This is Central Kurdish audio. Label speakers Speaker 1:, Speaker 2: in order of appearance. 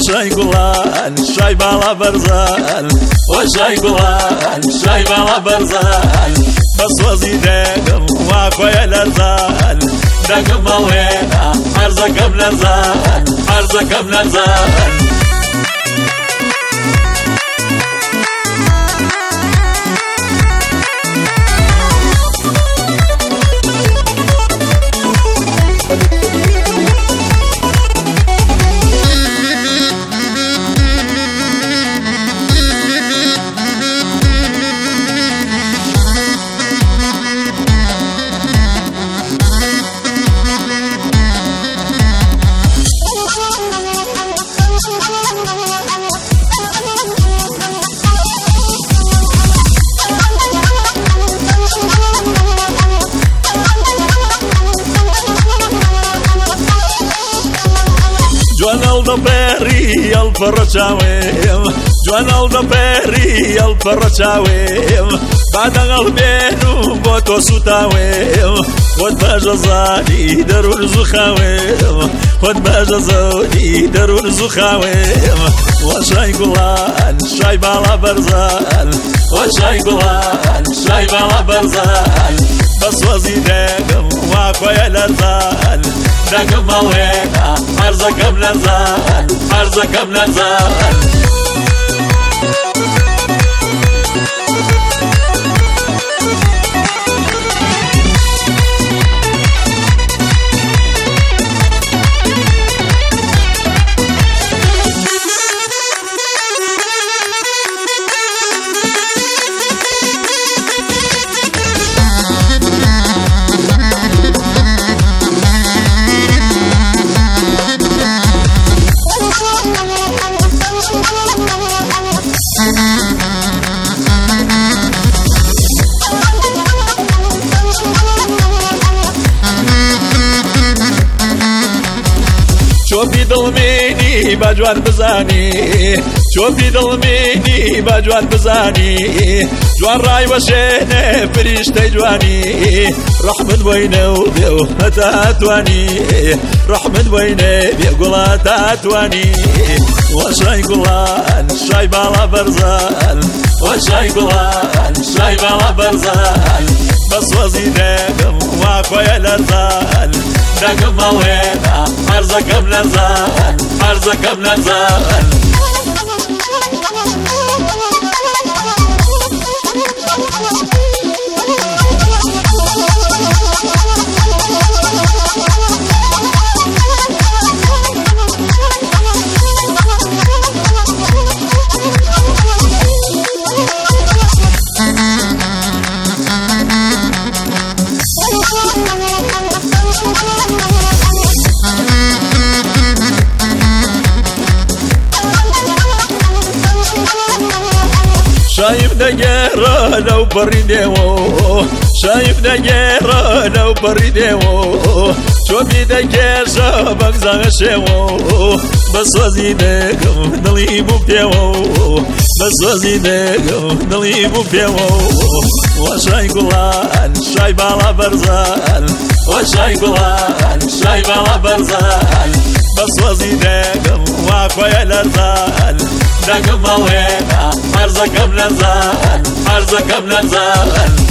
Speaker 1: وشای گلان شای بالا برزان وشای گلان شای بالا برزان بس وزی دگم واقعی لرزان دگم مالوینا عرضکم لرزان عرضکم لرزان جوان الدبری الفرچاویم جوان الدبری الفرچاویم بعد قلبینو با تو سوتاویم خود بجزانی درون زخاویم خود بجزانی درون زخاویم وشای گلان شای بالا برزان وشای گلان شای بالا برزان بس وزی دگم واقعی لرزان دگم مالوینا عرضکم لرزان عرضکم لرزان چوبی دل منی با جوان بزانی چوبی دل منی با جوان بزانی جوان رای وشینه فرشته جوانی رحمت بینه و بیو هتاتوانی رحمت بینه بیو گلات هتوانی وشای گلان شای بالا برزان وشای گلان شای بالا برزان بس وزی دگم واقعی لرزان دگم مالوینا عرضکم لرزان عرضکم لرزان شايف دقيرة لو بريديو شايف دقيرة لو بريديو شوفي دقير شابك زغشيو بس وزيدكم نليبو بيو بس وزيدكم نليبو بيو وشاي قلان شاي بالا برزان وشاي قلان شاي بالا برزان بس وزيدكم واقعي لرزان دقم مالوينا عرضكم لرزان عرضكم لرزان